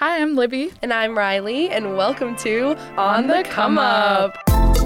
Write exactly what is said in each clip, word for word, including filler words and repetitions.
Hi, I'm Libby. And I'm Riley, and welcome to On the Come Up.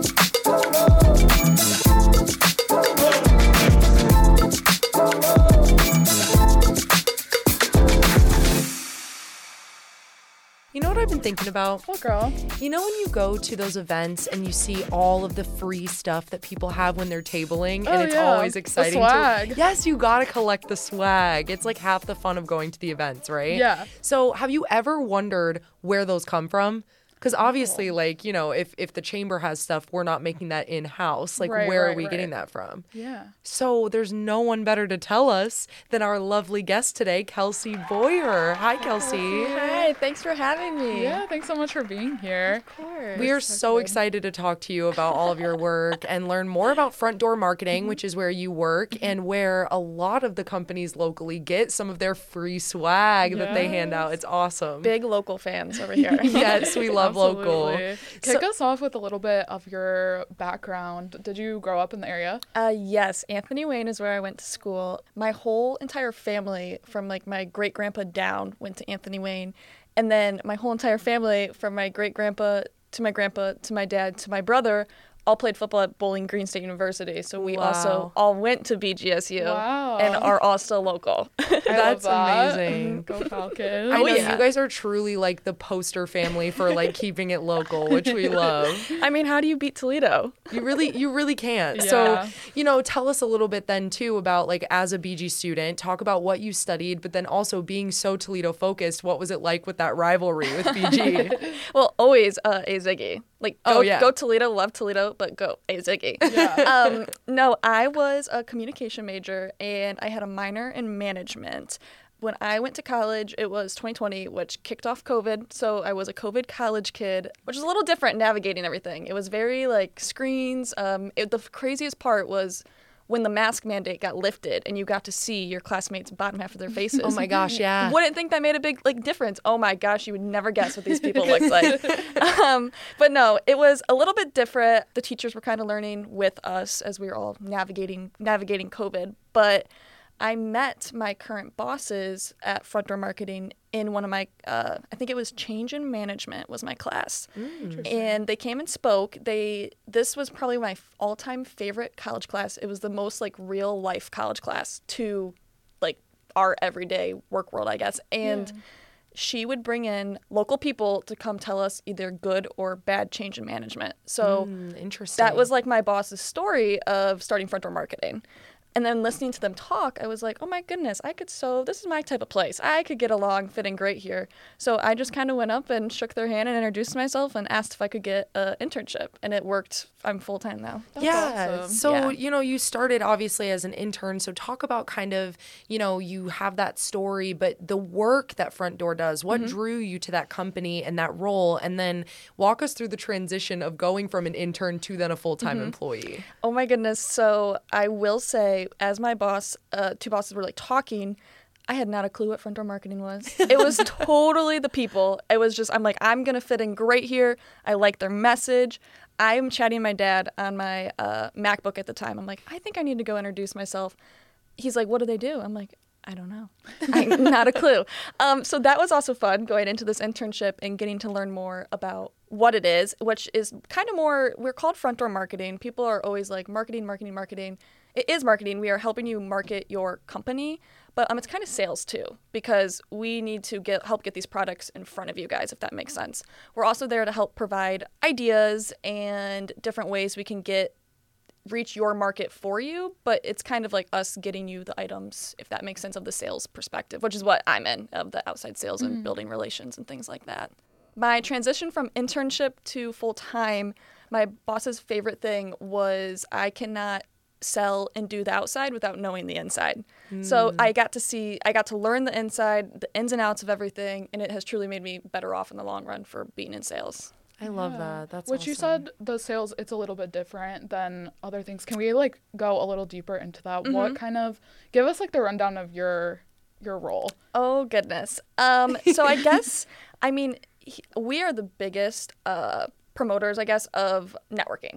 You know what I've been thinking about? What, girl? You know when you go to those events and you see all of the free stuff that people have when they're tabling, and Oh, it's yeah. always The exciting swag. to Yes, you gotta collect the swag. It's like half the fun of going to the events, right? Yeah. So have you ever wondered where those come from? Because obviously, like, you know, if, if the chamber has stuff, we're not making that in-house. Like, Right, where right, are we right. getting that from? Yeah. So there's no one better to tell us than our lovely guest today, Kelsey Boyer. Hi, Kelsey. Hi, thanks for having me. Yeah, thanks so much for being here. Of course. We are so so good. excited to talk to you about all of your work and learn more about Front Door Marketing, which is where you work and where a lot of the companies locally get some of their free swag that they hand out. It's awesome. Big local fans over here. Yes, we love local. Absolutely. Kick So- us off with a little bit of your background. Did you grow up in the area? Uh, yes, Anthony Wayne is where I went to school. My whole entire family, from like my great grandpa down, went to Anthony Wayne, and then my whole entire family, from my great grandpa to my grandpa to my dad to my brother, all played football at Bowling Green State University. So we Wow. also all went to B G S U Wow. and are all still local. I That's love that. amazing. Go Falcons. I know yeah. you guys are truly like the poster family for like keeping it local, which we love. I mean, how do you beat Toledo? You really, you really can't. So, Yeah. you know, tell us a little bit then too about like as a B G student, talk about what you studied, but then also being so Toledo focused, what was it like with that rivalry with B G? Well, always uh, a Ziggy. Like, go, Oh, yeah. go Toledo, love Toledo, but go a Ziggy. Yeah. um, no, I was a communication major, and I had a minor in management. When I went to college, it was twenty twenty, which kicked off COVID. So I was a COVID college kid, which is a little different navigating everything. It was very like screens. Um, it, the craziest part was when the mask mandate got lifted and you got to see your classmates' bottom half of their faces. Oh my gosh, yeah. Wouldn't think that made a big like difference. Oh my gosh, you would never guess what these people looked like. um, but no, it was a little bit different. The teachers were kind of learning with us as we were all navigating navigating COVID. But I met my current bosses at Front Door Marketing in one of my, uh, I think it was Change in Management was my class. And they came and spoke. They This was probably my all-time favorite college class. It was the most like real life college class to like our everyday work world, I guess. And Yeah. she would bring in local people to come tell us either good or bad change in management. So Mm, interesting. that was like my boss's story of starting Front Door Marketing. And then listening to them talk, I was like, oh my goodness, I could so, this is my type of place. I could get along fitting great here. So I just kind of went up and shook their hand and introduced myself and asked if I could get an internship. And it worked. I'm full-time now. That's yeah. awesome. So, Yeah. you know, you started obviously as an intern. So talk about kind of, you know, you have that story, but the work that Front Door does, what Mm-hmm. drew you to that company and that role? And then walk us through the transition of going from an intern to then a full-time Mm-hmm. employee. Oh my goodness. So I will say, as my boss, uh, two bosses were like talking, I had not a clue what Front Door Marketing was. It was totally the people. It was just, I'm like, I'm going to fit in great here. I like their message. I'm chatting my dad on my uh, MacBook at the time. I'm like, I think I need to go introduce myself. He's like, what do they do? I'm like, I don't know. I, not a clue. Um, so that was also fun going into this internship and getting to learn more about what it is, which is kind of more, we're called Front Door Marketing. People are always like marketing, marketing, marketing. It is marketing. We are helping you market your company, but um, it's kind of sales too, because we need to get help get these products in front of you guys, if that makes sense. We're also there to help provide ideas and different ways we can get reach your market for you, but it's kind of like us getting you the items, if that makes sense, of the sales perspective, which is what I'm in, of the outside sales and building relations and things like that. My transition from internship to full-time, my boss's favorite thing was I cannot sell and do the outside without knowing the inside. So I got to see, I got to learn the inside, the ins and outs of everything, and it has truly made me better off in the long run for being in sales. I love Yeah. that. That's Which you awesome. said the sales, it's a little bit different than other things. Can we like go a little deeper into that? Mm-hmm. What kind of, give us like the rundown of your your role. Oh, goodness. Um, so I guess, I mean, he- we are the biggest uh, promoters, I guess, of networking.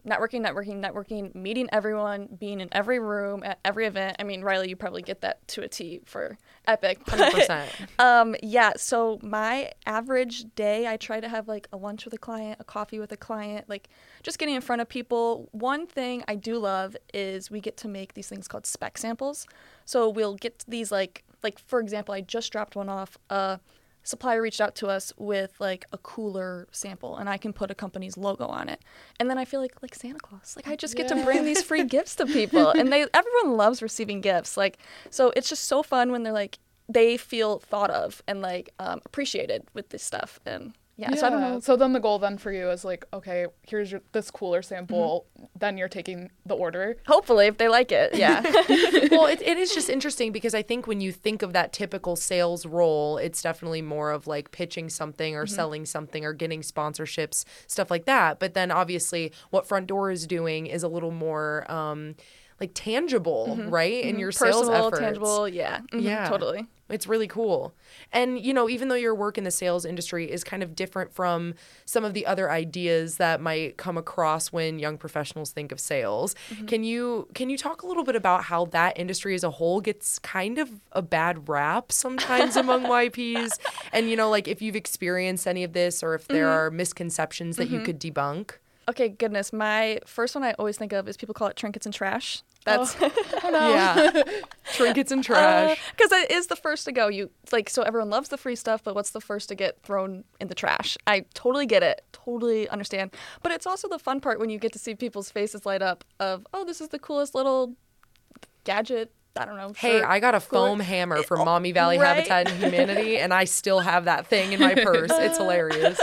networking, networking, networking, meeting everyone, being in every room at every event. I mean, Riley, you probably get that to a T for Epic. one hundred percent. um, yeah, so my average day, I try to have like a lunch with a client, a coffee with a client, like just getting in front of people. One thing I do love is we get to make these things called spec samples. So we'll get these like, like for example, I just dropped one off. Uh, supplier reached out to us with like a cooler sample, and I can put a company's logo on it. And then I feel like like Santa Claus. Like I just get Yeah. to bring these free gifts to people, and they everyone loves receiving gifts. Like so it's just so fun when they're like they feel thought of and like um, appreciated with this stuff. And yeah, so I don't know. So then the goal then for you is like, okay, here's your this cooler sample. Mm-hmm. Then you're taking the order. Hopefully, if they like it, yeah. Well, it, it is just interesting because I think when you think of that typical sales role, it's definitely more of like pitching something or mm-hmm. selling something or getting sponsorships, stuff like that. But then obviously what Front Door is doing is a little more um, like tangible, mm-hmm. right? In mm-hmm. your Personal, sales efforts. tangible, yeah. Mm-hmm, yeah. Totally. It's really cool. And, you know, even though your work in the sales industry is kind of different from some of the other ideas that might come across when young professionals think of sales, mm-hmm. can you can you talk a little bit about how that industry as a whole gets kind of a bad rap sometimes among Y Ps? And, you know, like if you've experienced any of this or if there mm-hmm. are misconceptions that mm-hmm. you could debunk? Okay, goodness. My first one I always think of is people call it trinkets and trash. That's oh, oh no. Yeah, trinkets and trash. Because uh, it is the first to go. You like so everyone loves the free stuff, but what's the first to get thrown in the trash? I totally get it, totally understand. But it's also the fun part when you get to see people's faces light up. Of oh, this is the coolest little gadget. I don't know. Hey, I got a foam hammer from Maumee Valley right? Habitat and Humanity, and I still have that thing in my purse. It's hilarious.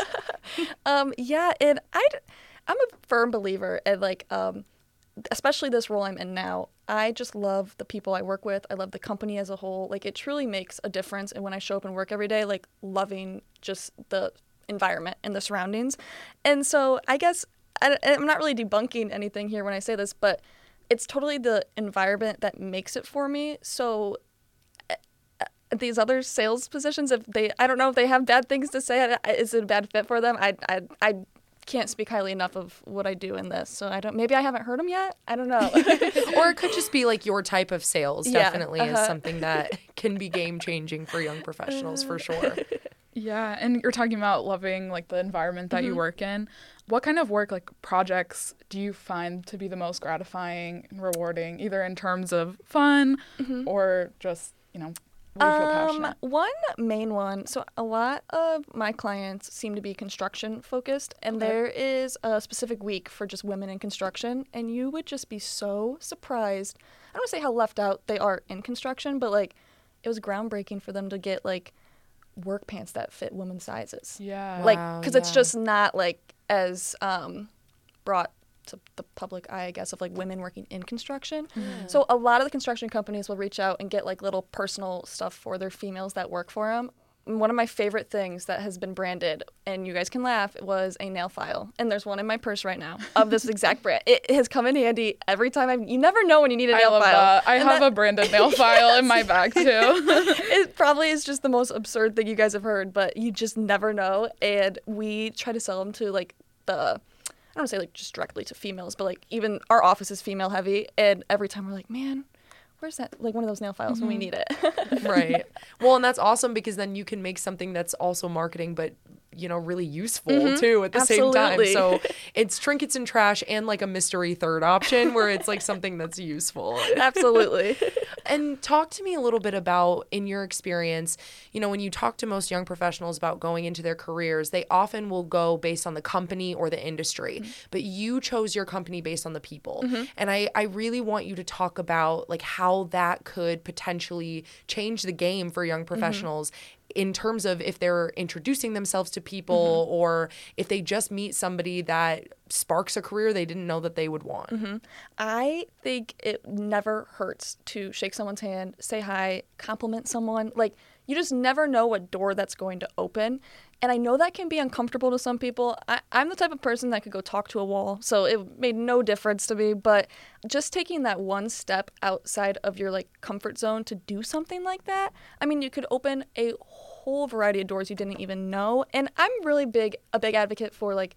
um, yeah, and I, I'm a firm believer in like. Um, especially this role I'm in now, I just love the people I work with. I love the company as a whole. Like, it truly makes a difference. And when I show up and work every day, like, loving just the environment and the surroundings. And so I guess I, I'm not really debunking anything here when I say this, but it's totally the environment that makes it for me. So uh, these other sales positions, if they, I don't know if they have bad things to say. Is it a bad fit for them? I, I, I can't speak highly enough of what I do in this, so I don't. Maybe I haven't heard them yet. I don't know. Or it could just be like your type of sales. Yeah, definitely uh-huh. is something that can be game changing for young professionals for sure. Yeah, and you're talking about loving like the environment that mm-hmm. you work in. What kind of work, like projects, do you find to be the most gratifying and rewarding, either in terms of fun mm-hmm. or just you know? What do you feel passionate? Um, one main one. So a lot of my clients seem to be construction focused, and okay. there is a specific week for just women in construction, and you would just be so surprised. I don't want to say how left out they are in construction, but like it was groundbreaking for them to get like work pants that fit women's sizes. Yeah. Like, wow, because yeah. it's just not like as um, brought to the public eye, I guess, of like women working in construction. Mm. So a lot of the construction companies will reach out and get like little personal stuff for their females that work for them. One of my favorite things that has been branded, and you guys can laugh, was a nail file. And there's one in my purse right now of this exact brand. It has come in handy every time. I You never know when you need a nail I love file. That. I and have that, a branded nail file in my bag, too. It probably is just the most absurd thing you guys have heard, but you just never know. And we try to sell them to like the... I don't want to say like just directly to females, but like even our office is female heavy, and every time we're like, man, where's that, like one of those nail files mm-hmm. when we need it. Right. Well, and that's awesome because then you can make something that's also marketing, but you know, really useful mm-hmm. too at the Absolutely. same time. So it's trinkets and trash and like a mystery third option where it's like something that's useful. Absolutely. And talk to me a little bit about, in your experience, you know, when you talk to most young professionals about going into their careers, they often will go based on the company or the industry, mm-hmm. but you chose your company based on the people. Mm-hmm. And I, I really want you to talk about like how that could potentially change the game for young professionals mm-hmm. in terms of if they're introducing themselves to people mm-hmm. or if they just meet somebody that sparks a career they didn't know that they would want. Mm-hmm. I think it never hurts to shake someone's hand, say hi, compliment someone. Like, you just never know what door that's going to open. And I know that can be uncomfortable to some people. I, I'm the type of person that could go talk to a wall, so it made no difference to me. But just taking that one step outside of your like comfort zone to do something like that, I mean, you could open a whole variety of doors you didn't even know. And I'm really big, a big advocate for like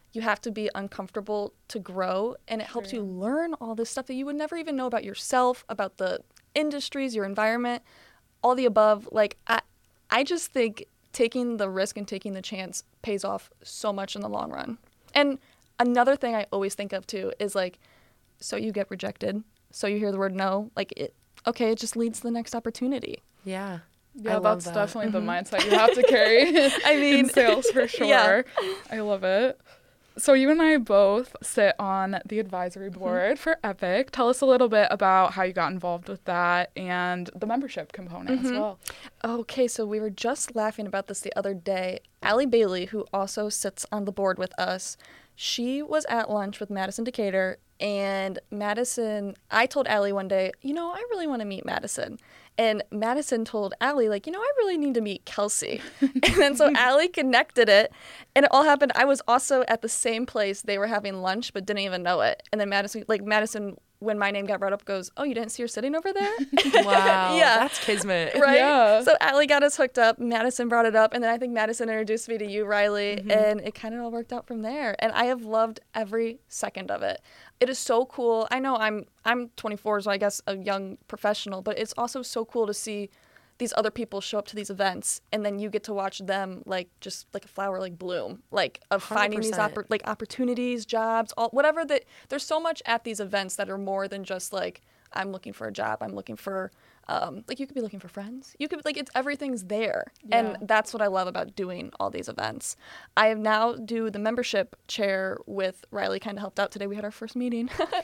you have to be uncomfortable to grow, and it helps you learn all this stuff that you would never even know about yourself, about the industries, your environment, all the above. Like, I, I just think taking the risk and taking the chance pays off so much in the long run. And another thing I always think of too is like, so you get rejected, so you hear the word no, like it, okay, it just leads to the next opportunity. Yeah. Yeah, I that's that. definitely Mm-hmm. the mindset you have to carry I mean, in sales for sure. Yeah. I love it. So you and I both sit on the advisory board mm-hmm. for Epic. Tell us a little bit about how you got involved with that and the membership component mm-hmm. as well. Okay, so we were just laughing about this the other day. Allie Bailey, who also sits on the board with us, she was at lunch with Madison Decatur, and Madison, I told Allie one day, you know, I really want to meet Madison. And Madison told Allie, like, you know, I really need to meet Kelsey. And then so Allie connected it, and it all happened. I was also at the same place. They were having lunch, but didn't even know it. And then Madison, like, Madison, when my name got brought up, goes, oh, you didn't see her sitting over there? Wow. Yeah. That's kismet. Right? Yeah. So Allie got us hooked up. Madison brought it up. And then I think Madison introduced me to you, Riley. Mm-hmm. And it kind of all worked out from there. And I have loved every second of it. It is so cool. I know I'm I'm twenty-four, so I guess a young professional, but it's also so cool to see these other people show up to these events, and then you get to watch them like just like a flower like bloom, like of finding these oppor- like opportunities, jobs, all whatever that. There's so much at these events that are more than just like I'm looking for a job. I'm looking for um, like you could be looking for friends. You could like it's everything's there, yeah. And that's what I love about doing all these events. I have now do the membership chair with Riley. Kind of helped out today. We had our first meeting,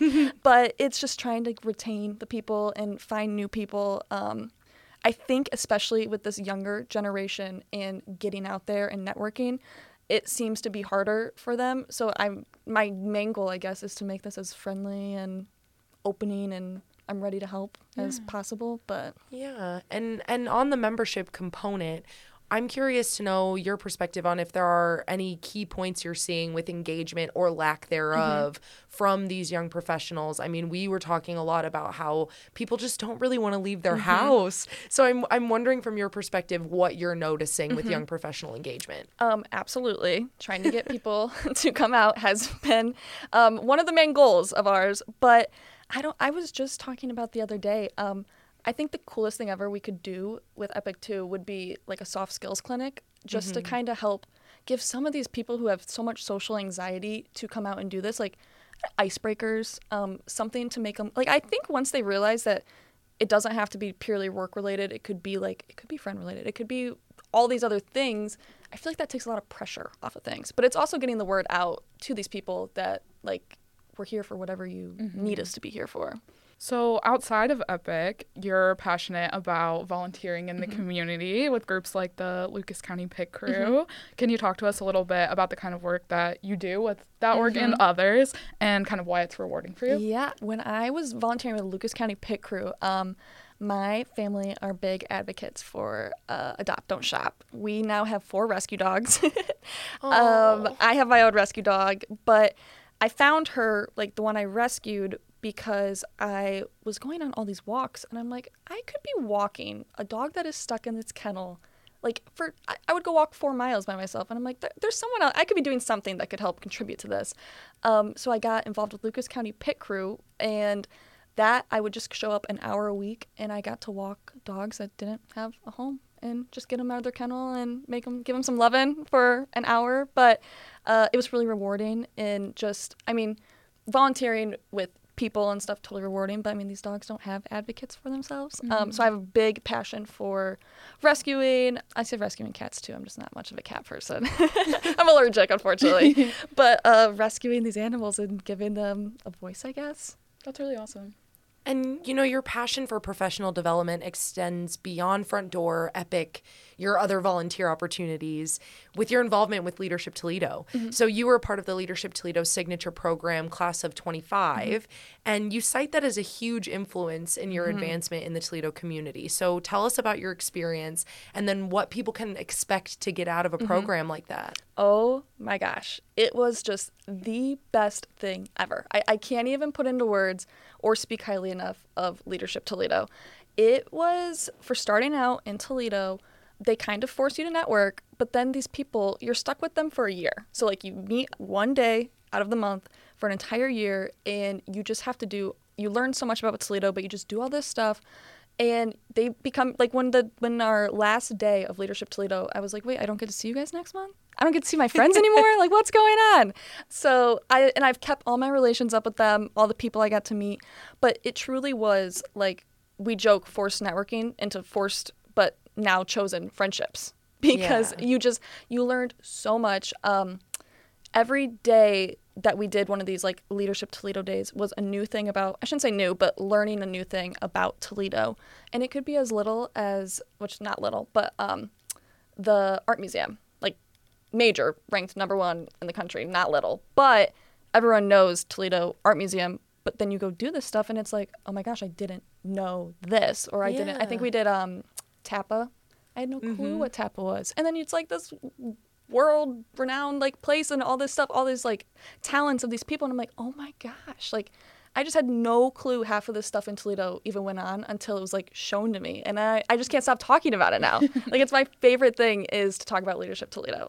but it's just trying to retain the people and find new people. Um, I think especially with this younger generation and getting out there and networking, it seems to be harder for them. So I'm my main goal, I guess, is to make this as friendly and opening, and I'm ready to help yeah. as possible. But yeah, and and on the membership component, I'm curious to know your perspective on if there are any key points you're seeing with engagement or lack thereof mm-hmm. from these young professionals. I mean, we were talking a lot about how people just don't really want to leave their mm-hmm. house. So I'm I'm wondering from your perspective what you're noticing mm-hmm. with young professional engagement. Um, absolutely. Trying to get people to come out has been um, one of the main goals of ours. But I don't. I was just talking about the other day. Um, I think the coolest thing ever we could do with Epic too would be like a soft skills clinic, just mm-hmm. to kind of help give some of these people who have so much social anxiety to come out and do this, like icebreakers, um, something to make them, like I think once they realize that it doesn't have to be purely work related, it could be like, it could be friend related, it could be all these other things, I feel like that takes a lot of pressure off of things. But it's also getting the word out to these people that like, we're here for whatever you mm-hmm. need us to be here for. So outside of Epic, you're passionate about volunteering in the mm-hmm. community with groups like the Lucas County Pit Crew. Mm-hmm. Can you talk to us a little bit about the kind of work that you do with that mm-hmm. work and others, and kind of why it's rewarding for you? Yeah, when I was volunteering with Lucas County Pit Crew, um, my family are big advocates for uh, Adopt, Don't Shop. We now have four rescue dogs. um, I have my own rescue dog, but I found her, like the one I rescued, because I was going on all these walks, and I'm like, I could be walking a dog that is stuck in its kennel. Like, for I, I would go walk four miles by myself, and I'm like, there's someone else. I could be doing something that could help contribute to this. Um, so I got involved with Lucas County Pit Crew, and that I would just show up an hour a week, and I got to walk dogs that didn't have a home and just get them out of their kennel and make them, give them some loving for an hour. But uh, it was really rewarding, and just, I mean, volunteering with people and stuff, totally rewarding, but I mean, these dogs don't have advocates for themselves. Mm-hmm. Um, so I have a big passion for rescuing. I say rescuing cats too. I'm just not much of a cat person. I'm allergic, unfortunately. But uh, rescuing these animals and giving them a voice, I guess. That's really awesome. And, you know, your passion for professional development extends beyond Front Door, Epic, your other volunteer opportunities with your involvement with Leadership Toledo. Mm-hmm. So you were a part of the Leadership Toledo signature program, class of twenty-five, mm-hmm. and you cite that as a huge influence in your mm-hmm. advancement in the Toledo community. So tell us about your experience and then what people can expect to get out of a mm-hmm. program like that. Oh my gosh. It was just the best thing ever. I, I can't even put into words or speak highly enough of Leadership Toledo. It was, for starting out in Toledo, they kind of force you to network, but then these people, you're stuck with them for a year. So like you meet one day out of the month for an entire year, and you just have to do, you learn so much about Toledo, but you just do all this stuff. And they become like when the when our last day of Leadership Toledo, I was like, wait, I don't get to see you guys next month? I don't get to see my friends anymore? Like, what's going on? So I and I've kept all my relations up with them, all the people I got to meet. But it truly was like, we joke, forced networking into forced but now chosen friendships, because yeah. you just you learned so much. Um, every day that we did one of these like Leadership Toledo days was a new thing about, I shouldn't say new, but learning a new thing about Toledo. And it could be as little as, which not little, but um, the art museum, like major, ranked number one in the country, not little. But everyone knows Toledo Art Museum, but then you go do this stuff and it's like, oh my gosh, I didn't know this. Or I yeah. didn't, I think we did um, Tapa. I had no clue mm-hmm. what Tapa was. And then it's like this world renowned like place and all this stuff, all these like talents of these people, and I'm like, oh my gosh, like I just had no clue half of this stuff in Toledo even went on until it was like shown to me, and I, I just can't stop talking about it now. Like it's my favorite thing is to talk about Leadership Toledo.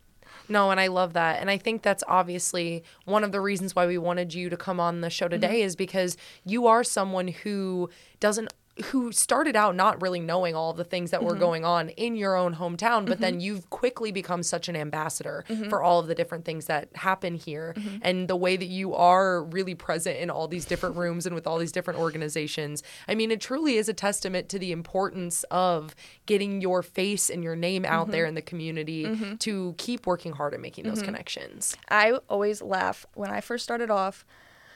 No, and I love that. And I think that's obviously one of the reasons why we wanted you to come on the show today mm-hmm. is because you are someone who doesn't who started out not really knowing all of the things that mm-hmm. were going on in your own hometown, but mm-hmm. then you've quickly become such an ambassador mm-hmm. for all of the different things that happen here. Mm-hmm. And the way that you are really present in all these different rooms and with all these different organizations. I mean, it truly is a testament to the importance of getting your face and your name out mm-hmm. there in the community mm-hmm. to keep working hard at making those mm-hmm. connections. I always laugh when I first started off.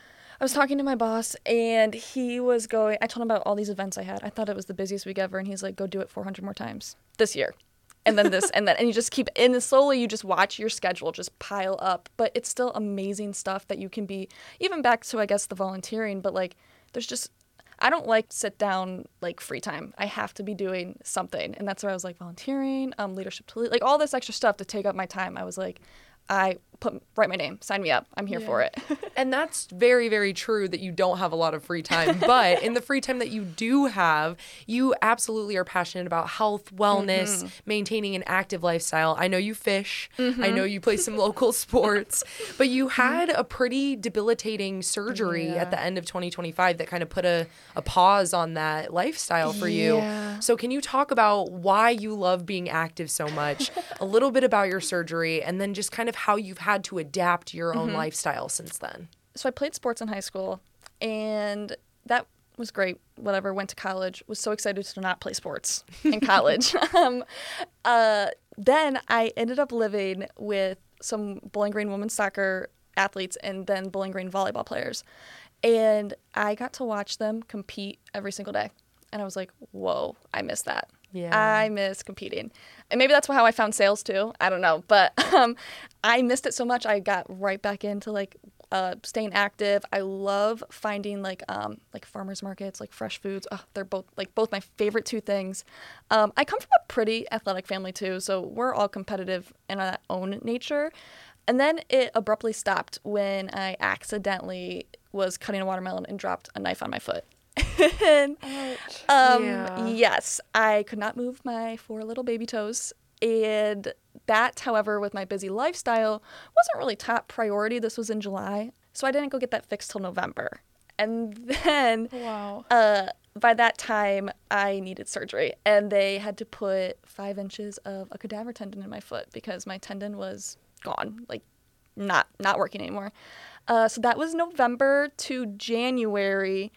I was talking to my boss, and he was going, I told him about all these events I had. I thought it was the busiest week ever, and he's like, go do it four hundred more times this year. And then this, and then, and you just keep, and slowly you just watch your schedule just pile up. But it's still amazing stuff that you can be, even back to, I guess, the volunteering, but like, there's just, I don't like sit down, like, free time. I have to be doing something. And that's where I was like, volunteering, um, Leadership Toledo, like all this extra stuff to take up my time. I was like, I put write my name, sign me up. I'm here yeah. for it. And that's very, very true that you don't have a lot of free time. But in the free time that you do have, you absolutely are passionate about health, wellness, mm-hmm. maintaining an active lifestyle. I know you fish. Mm-hmm. I know you play some local sports. But you had a pretty debilitating surgery yeah. at the end of twenty twenty-five that kind of put a, a pause on that lifestyle for yeah. you. So can you talk about why you love being active so much, a little bit about your surgery, and then just kind of how you've had to adapt your own mm-hmm. lifestyle since then? So I played sports in high school, and that was great. Whatever, went to college, was so excited to not play sports in college. um, uh, then I ended up living with some Bowling Green women's soccer athletes and then Bowling Green volleyball players. And I got to watch them compete every single day. And I was like, whoa, I miss that. Yeah. I miss competing. And maybe that's how I found sales too. I don't know. But um, I missed it so much. I got right back into like uh, staying active. I love finding like um, like farmers markets, like fresh foods. Oh, they're both like both my favorite two things. Um, I come from a pretty athletic family too. So we're all competitive in our own nature. And then it abruptly stopped when I accidentally was cutting a watermelon and dropped a knife on my foot. and, um, yeah. Yes, I could not move my four little baby toes. And that, however, with my busy lifestyle, wasn't really top priority. This was in July. So I didn't go get that fixed till November. And then wow. uh, by that time, I needed surgery. And they had to put five inches of a cadaver tendon in my foot because my tendon was gone, like not not working anymore. Uh, so that was November to January.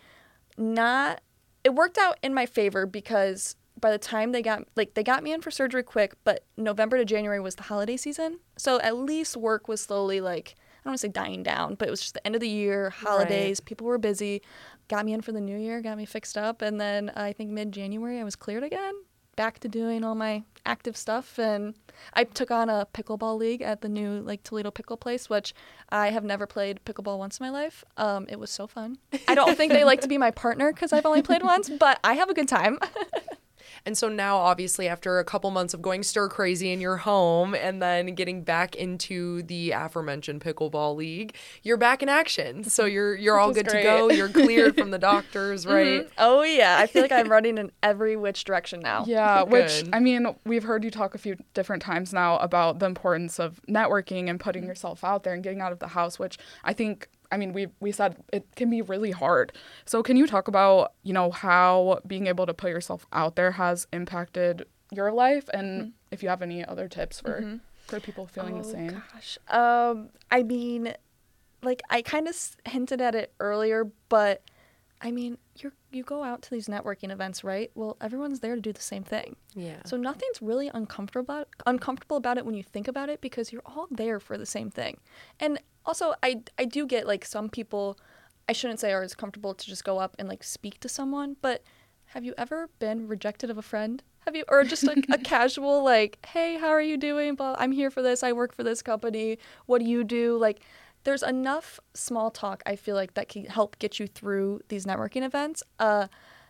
Not, it worked out in my favor because by the time they got, like, they got me in for surgery quick, but November to January was the holiday season. So at least work was slowly, like, I don't want to say dying down, but it was just the end of the year, holidays, right. People were busy, got me in for the new year, got me fixed up. And then I think mid-January I was cleared again, back to doing all my active stuff. And I took on a pickleball league at the new like Toledo Pickle Place, which I have never played pickleball once in my life. Um, it was so fun. I don't think they like to be my partner because I've only played once, but I have a good time. And so now, obviously, after a couple months of going stir crazy in your home and then getting back into the aforementioned pickleball league, you're back in action. So you're you're all good great. to go. You're cleared from the doctors, right? Mm-hmm. Oh, yeah. I feel like I'm running in every which direction now. Yeah, which, Good. I mean, we've heard you talk a few different times now about the importance of networking and putting yourself out there and getting out of the house, which I think, I mean, we we said it can be really hard. So can you talk about, you know, how being able to put yourself out there has impacted your life, and mm-hmm. if you have any other tips for, mm-hmm. for people feeling oh, the same? Gosh. Um, I mean, like, I kind of hinted at it earlier, but I mean, you you go out to these networking events, right? Well, everyone's there to do the same thing. Yeah. So nothing's really uncomfortable about, uncomfortable about it when you think about it, because you're all there for the same thing. And also, I, I do get, like, some people, I shouldn't say are as comfortable to just go up and, like, speak to someone, but have you ever been rejected of a friend? Have you, or just like a casual, like, hey, how are you doing? Well, I'm here for this. I work for this company. What do you do? Like, there's enough small talk, I feel like, that can help get you through these networking events. Uh,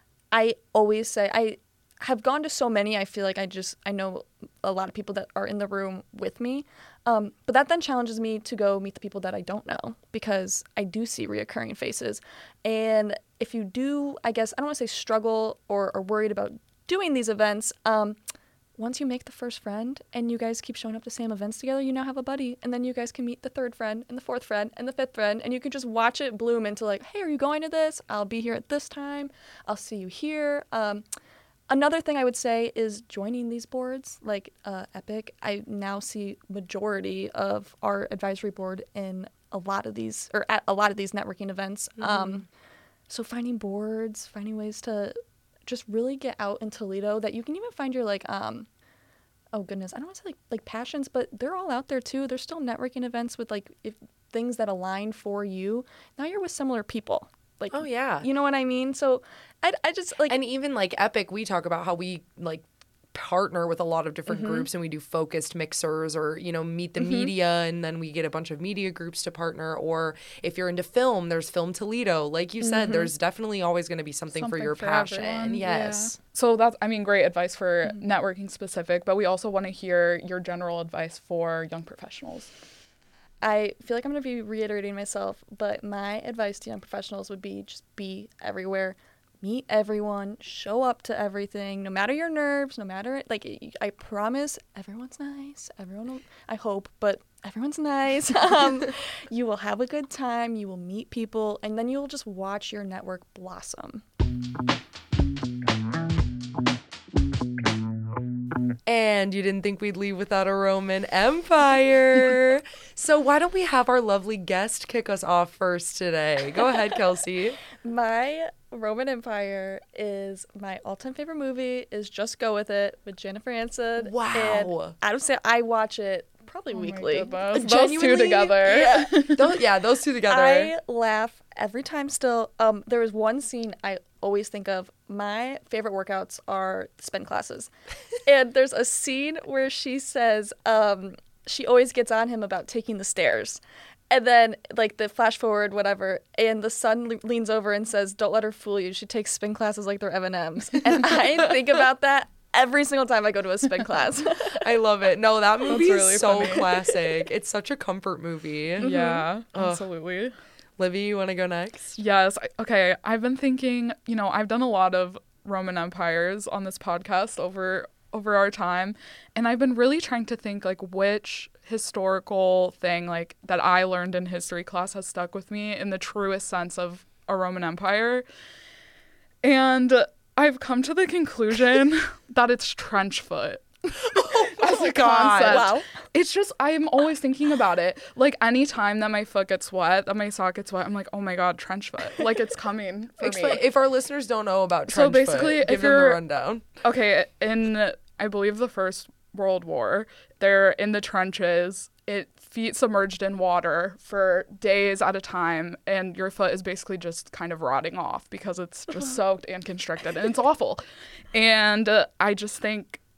I always say, I have gone to so many, I feel like I just, I know a lot of people that are in the room with me. Um, but that then challenges me to go meet the people that I don't know, because I do see reoccurring faces. And if you do, I guess, I don't want to say struggle or are worried about doing these events, um, once you make the first friend and you guys keep showing up to same events together, you now have a buddy. And then you guys can meet the third friend and the fourth friend and the fifth friend. And you can just watch it bloom into, like, hey, are you going to this? I'll be here at this time. I'll see you here. Um, another thing I would say is joining these boards, like uh, Epic. I now see majority of our advisory board in a lot of these, or at a lot of these networking events. Mm-hmm. Um, so finding boards, finding ways to just really get out in Toledo, that you can even find your, like, um, oh goodness, I don't want to say like, like passions, but they're all out there too. There's still networking events with, like, if things that align for you. Now you're with similar people. Like, oh yeah. You know what I mean? So I, I just like, and even like Epic, we talk about how we like partner with a lot of different mm-hmm. groups, and we do focused mixers, or, you know, meet the mm-hmm. media, and then we get a bunch of media groups to partner. Or if you're into film, there's Film Toledo. Like you said, mm-hmm. there's definitely always going to be something, something for your for passion. Everyone. Yes. Yeah. So that's, I mean, great advice for mm-hmm. networking specific, but we also want to hear your general advice for young professionals. I feel like I'm going to be reiterating myself, but my advice to young professionals would be just be everywhere. Meet everyone, show up to everything, no matter your nerves, no matter, like, I promise everyone's nice. Everyone, will, I hope, but everyone's nice. um, you will have a good time. You will meet people, and then you will just watch your network blossom. And you didn't think we'd leave without a Roman Empire. So why don't we have our lovely guest kick us off first today? Go ahead, Kelsey. My Roman Empire is my all-time favorite movie, is Just Go With It with Jennifer Aniston. Wow. And I don't say I watch it probably oh weekly. Those two together. Yeah. those, yeah, those two together. I laugh every time still. Um, there is one scene I always think of. My favorite workouts are spin classes. And there's a scene where she says um, she always gets on him about taking the stairs. And then, like, the flash forward, whatever, and the son le- leans over and says, don't let her fool you. She takes spin classes like they're M and M's. And I think about that every single time I go to a spin class. I love it. No, that movie That's really is so funny. classic. It's such a comfort movie. Mm-hmm. Yeah, Ugh. absolutely. Livy, you want to go next? Yes. I, okay, I've been thinking, you know, I've done a lot of Roman empires on this podcast over over our time, and I've been really trying to think, like, which historical thing, like, that I learned in history class has stuck with me in the truest sense of a Roman Empire. And I've come to the conclusion that it's trench foot. Oh As a God. concept. Wow. It's just, I'm always thinking about it. Like, any time that my foot gets wet, that my sock gets wet, I'm like, oh my God, trench foot. Like, it's coming for Explain, me. if our listeners don't know about So trench basically, foot, if give them the you're- rundown. Okay, in, I believe, the First World War, they're in the trenches. It feet submerged in water for days at a time, and your foot is basically just kind of rotting off because it's just soaked and constricted, and it's awful. And uh, I just think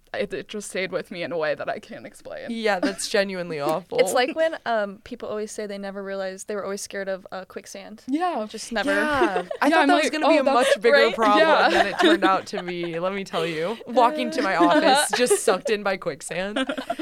it, it just stayed with me in a way that I can't explain. Yeah, that's genuinely awful. It's like when um people always say they never realized they were always scared of uh, quicksand. Yeah. Just never. Yeah. I Yeah, thought I'm that like, was going to oh, be a that's- much bigger right? problem Yeah. than it turned out to be. Let me tell you. Walking to my office, just sucked in by quicksand.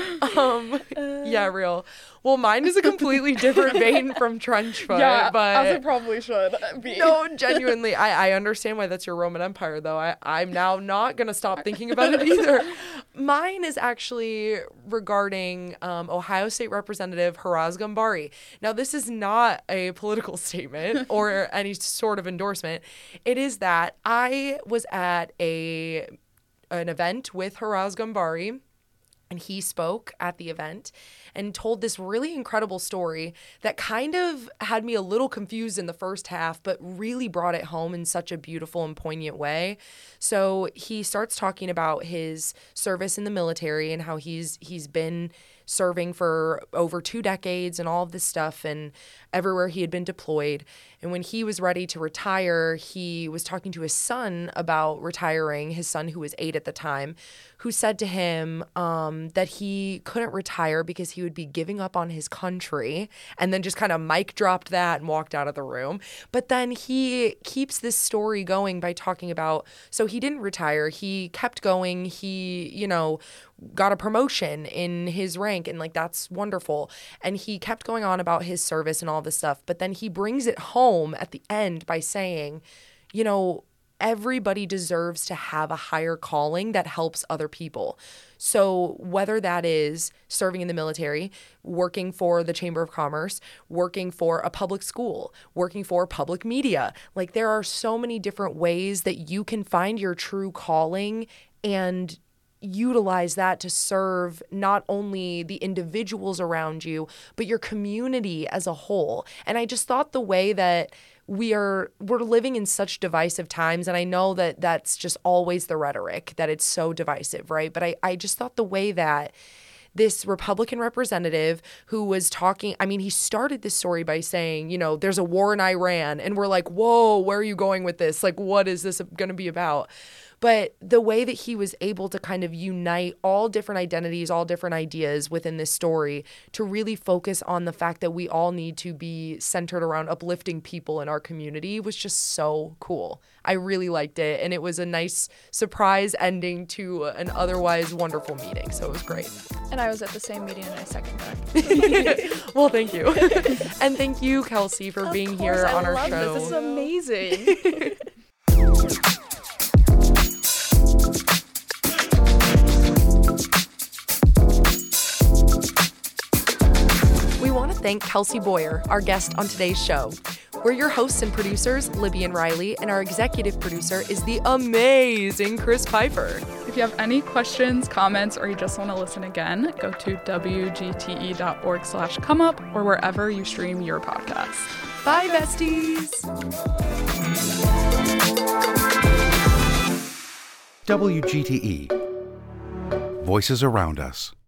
Um, yeah, real. Well, mine is a completely different vein from trench foot, Yeah, but as it probably should be. no, genuinely, I, I understand why that's your Roman Empire, though. I, I'm now not going to stop thinking about it either. Mine is actually regarding um, Ohio State Representative Haraz Gambari. Now, this is not a political statement or any sort of endorsement. It is that I was at a an event with Haraz Gambari, and he spoke at the event and told this really incredible story that kind of had me a little confused in the first half, but really brought it home in such a beautiful and poignant way. So he starts talking about his service in the military and how he's he's been serving for over two decades and all of this stuff and everywhere he had been deployed. And when he was ready to retire, he was talking to his son about retiring, his son who was eight at the time, who said to him um, that he couldn't retire because he would be giving up on his country, and then just kind of mic dropped that and walked out of the room. But then he keeps this story going by talking about, so he didn't retire. He kept going. He, you know, got a promotion in his rank, and like that's wonderful. And he kept going on about his service and all this stuff. But then he brings it home at the end by saying, you know, everybody deserves to have a higher calling that helps other people. So whether that is serving in the military, working for the Chamber of Commerce, working for a public school, working for public media, like there are so many different ways that you can find your true calling and utilize that to serve not only the individuals around you, but your community as a whole. And I just thought the way that we are we're living in such divisive times, and I know that that's just always the rhetoric, that it's so divisive, right? But I, I just thought the way that this Republican representative who was talking, I mean, he started this story by saying, you know, there's a war in Iran, and we're like, whoa, where are you going with this? Like, what is this going to be about? But the way that he was able to kind of unite all different identities, all different ideas within this story to really focus on the fact that we all need to be centered around uplifting people in our community was just so cool. I really liked it. And it was a nice surprise ending to an otherwise wonderful meeting. So it was great. And I was at the same meeting and I second that. Well, thank you. And thank you, Kelsey, for Of being course, here I on our love show. This. This is amazing. We want to thank Kelsey Boyer, our guest on today's show. We're your hosts and producers, Libby and Riley, and our executive producer is the amazing Chris Piper. If you have any questions, comments, or you just want to listen again, go to W G T E dot org slash come up or wherever you stream your podcast. Bye, besties. W G T E. Voices around us.